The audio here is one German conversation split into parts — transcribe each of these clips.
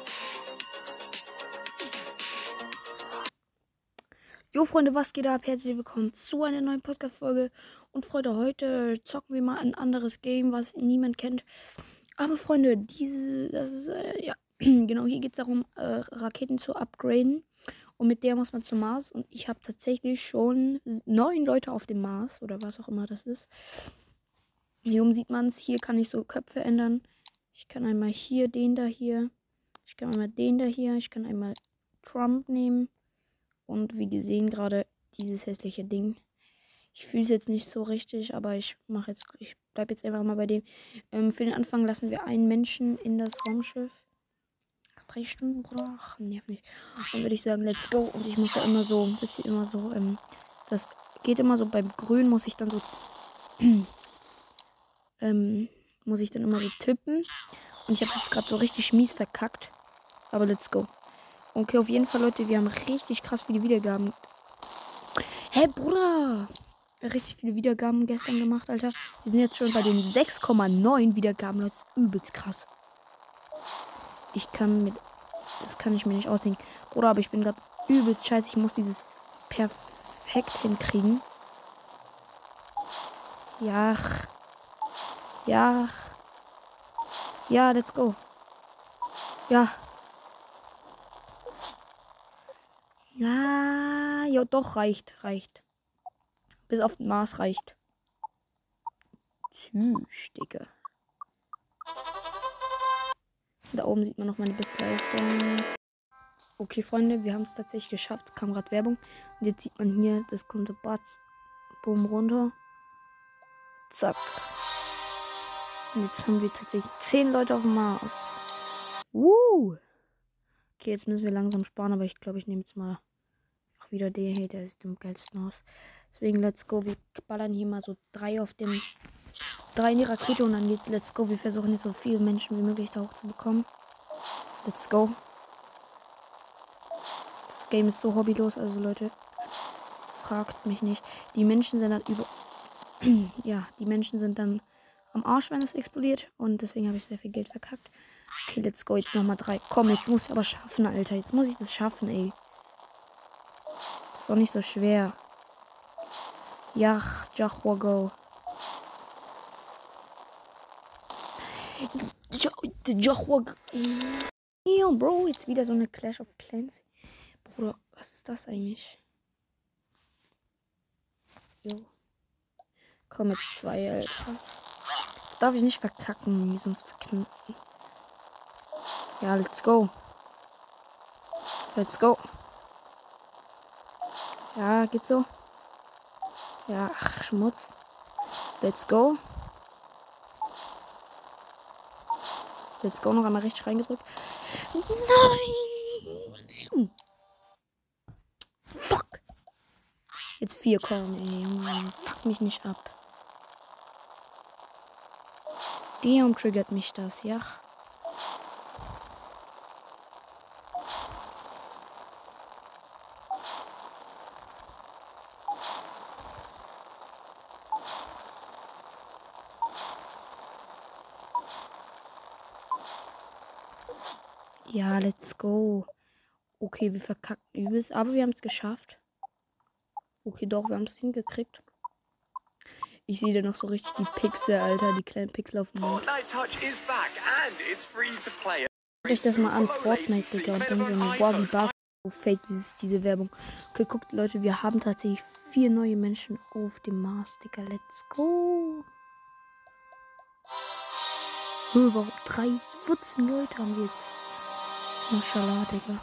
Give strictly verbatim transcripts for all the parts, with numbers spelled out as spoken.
Jo Freunde, was geht ab? Herzlich willkommen zu einer neuen Podcast-Folge. Und Freunde, heute zocken wir mal ein anderes Game, was niemand kennt. Aber Freunde, diese, das ist, äh, ja, genau, hier geht es darum, äh, Raketen zu upgraden. Und mit der muss man zum Mars. Und ich habe tatsächlich schon neun Leute auf dem Mars, oder was auch immer das ist. Hier oben sieht man es, hier kann ich so Köpfe ändern. Ich kann einmal hier den da hier. Ich kann einmal den da hier. Ich kann einmal Trump nehmen. Und wie die sehen gerade dieses hässliche Ding. Ich fühle es jetzt nicht so richtig, aber ich mache jetzt, ich bleibe jetzt einfach mal bei dem. Ähm, für den Anfang lassen wir einen Menschen in das Raumschiff. Drei Stunden, Bruder. Ach, nerv nicht. Dann würde ich sagen, let's go. Und ich muss da immer so, wisst ihr, immer so, ähm, das geht immer so, beim Grün muss ich dann so, ähm, muss ich dann immer so tippen. Und ich habe jetzt gerade so richtig mies verkackt. Aber let's go. Okay, auf jeden Fall, Leute, wir haben richtig krass viele Wiedergaben. Hä, hey, Bruder! Richtig viele Wiedergaben gestern gemacht, Alter. Wir sind jetzt schon bei den sechs Komma neun Wiedergaben, Leute. Das ist übelst krass. Ich kann mit... Das kann ich mir nicht ausdenken. Bruder, aber ich bin gerade übelst scheiße. Ich muss dieses perfekt hinkriegen. Ja. Ja. Ja, let's go. Ja. Ja, ja, doch, reicht, reicht. Bis auf den Mars reicht. Tschüss, Digga. Da oben sieht man noch meine Bestleistung. Okay, Freunde, wir haben es tatsächlich geschafft. Es kam gerade Werbung. Und jetzt sieht man hier, das kommt so Batz. Boom, runter. Zack. Und jetzt haben wir tatsächlich zehn Leute auf dem Mars. Woo! Okay, jetzt müssen wir langsam sparen, aber ich glaube, ich nehme jetzt mal einfach wieder den hier. Der sieht am geilsten aus. Deswegen, let's go. Wir ballern hier mal so drei auf den... Drei in die Rakete und dann geht's let's go. Wir versuchen jetzt so viele Menschen wie möglich da hochzubekommen. Let's go. Das Game ist so hobbylos, also Leute, fragt mich nicht. Die Menschen sind dann über... ja, die Menschen sind dann am Arsch, wenn es explodiert. Und deswegen habe ich sehr viel Geld verkackt. Okay, let's go. Jetzt nochmal drei. Komm, jetzt muss ich aber schaffen, Alter. Jetzt muss ich das schaffen, ey. Das ist doch nicht so schwer. Ja, Jachwa, go. Jachwa, yo, Bro, jetzt wieder so eine Clash of Clans. Bruder, was ist das eigentlich? Jo. Komm mit zwei, Alter. Das darf ich nicht verkacken, sonst verknacken. Ja, let's go. Let's go. Ja, geht so. Ja, ach, Schmutz. Let's go. Let's go, noch einmal richtig reingedrückt. Nein! Fuck! Jetzt vier kommen, ey, Junge. Fuck mich nicht ab. Dion triggert mich das, ja. Ja, let's go. Okay, wir verkacken übelst, aber wir haben es geschafft. Okay, doch, wir haben es hingekriegt. Ich sehe da noch so richtig die Pixel, Alter, die kleinen Pixel auf dem Mond. Guckt euch das mal an, Fortnite, Digga, und dann so ein Waggy Bar. So fake dieses, diese Werbung. Okay, guckt, Leute, wir haben tatsächlich vier neue Menschen auf dem Mars, Digga, let's go. Nö, warum? Drei, vierzehn Leute haben wir jetzt. Maschallah, Digga.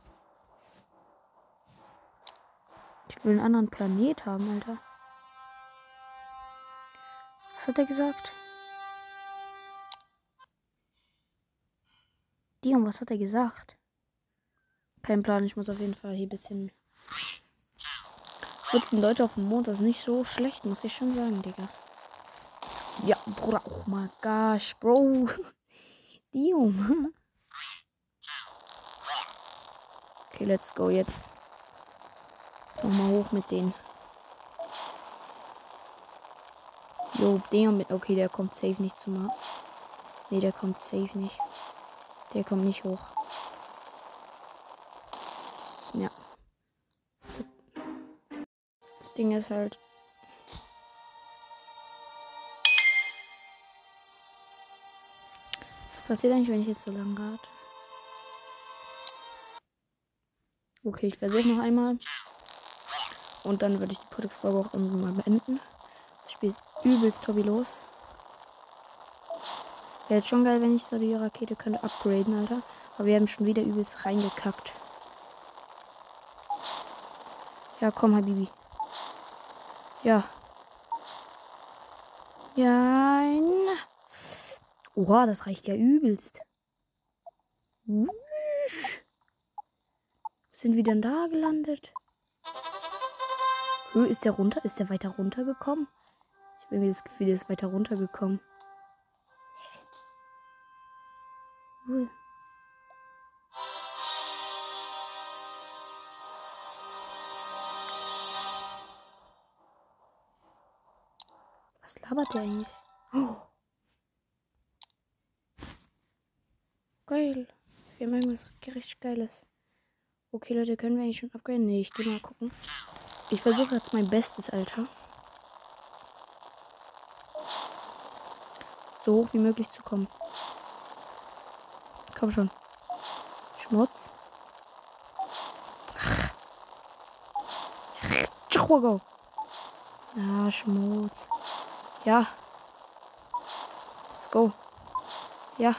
Ich will einen anderen Planet haben, Alter. Was hat er gesagt? Dion, was hat er gesagt? Kein Plan, ich muss auf jeden Fall hier ein bisschen... vierzehn Leute auf dem Mond, das ist nicht so schlecht, muss ich schon sagen, Digga. Ja, Bruder, oh my gosh, Bro. Dion. Okay, let's go jetzt. Nochmal hoch mit denen. Jo, Dion mit... Okay, der kommt safe nicht zum Mars. Nee, der kommt safe nicht. Der kommt nicht hoch. Ja. Das Ding ist halt. Was passiert eigentlich, wenn ich jetzt so lange warte? Okay, ich versuche noch einmal. Und dann würde ich die Podcast-Folge auch irgendwann mal beenden. Das Spiel ist übelst hobbylos. Wäre jetzt schon geil, wenn ich so die Rakete könnte upgraden, Alter. Aber wir haben schon wieder übelst reingekackt. Ja, komm, Habibi. Ja. Ja. Oha, das reicht ja übelst. Wusch. Sind wir denn da gelandet? Hö, ist der runter? Ist der weiter runtergekommen? Ich habe irgendwie das Gefühl, der ist weiter runtergekommen. Hä? Was labert der eigentlich? Oh. Geil. Wir haben irgendwas richtig Geiles. Okay, Leute, können wir eigentlich schon upgraden? Nee, ich geh mal gucken. Ich versuche jetzt mein Bestes, Alter. So hoch wie möglich zu kommen. Komm schon. Schmutz. Ja, Schmutz. Ja. Let's go. Ja.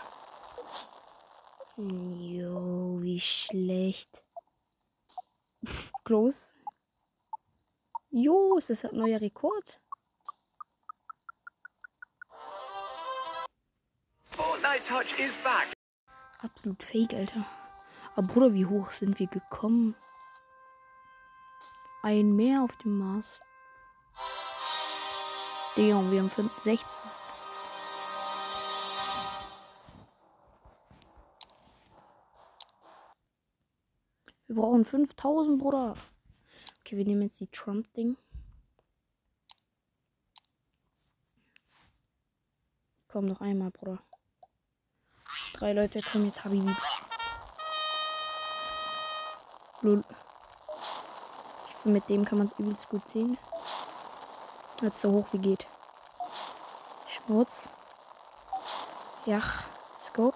Jo, wie schlecht. Groß. Jo, ist das ein neuer Rekord? Fortnite Touch is back. Absolut fake, Alter. Aber Bruder, wie hoch sind wir gekommen? Ein mehr auf dem Mars. Digga, wir haben sechzehn. Wir brauchen fünftausend, Bruder. Okay, wir nehmen jetzt die Trump-Ding. Komm, noch einmal, Bruder. Drei Leute kommen jetzt, Habibi. Lul. Ich finde, mit dem kann man es übelst gut sehen. Jetzt so hoch wie geht. Schmutz. Ja, let's go.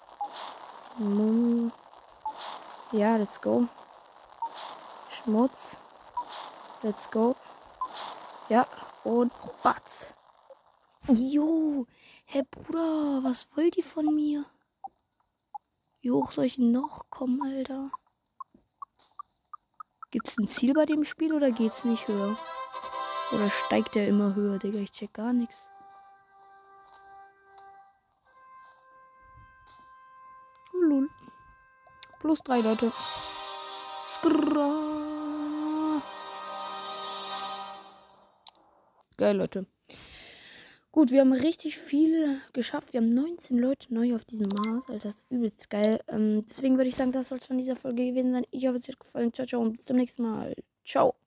Mum. Ja, let's go. Schmutz. Let's go. Ja, und Batz. Jo, Herr Bruder, was wollt ihr von mir? Wie hoch soll ich noch kommen, Alter? Gibt's ein Ziel bei dem Spiel oder geht's nicht höher? Oder steigt der immer höher, Digga? Ich check gar nichts. Lul. Plus drei Leute. Skra. Geil, Leute. Gut, wir haben richtig viel geschafft. Wir haben neunzehn Leute neu auf diesem Mars. Alter, das ist übelst geil. Ähm, deswegen würde ich sagen, das soll es von dieser Folge gewesen sein. Ich hoffe, es hat gefallen. Ciao, ciao und bis zum nächsten Mal. Ciao.